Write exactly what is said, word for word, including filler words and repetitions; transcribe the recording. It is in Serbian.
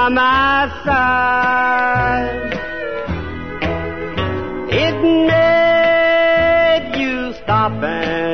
by my side. It made you stop and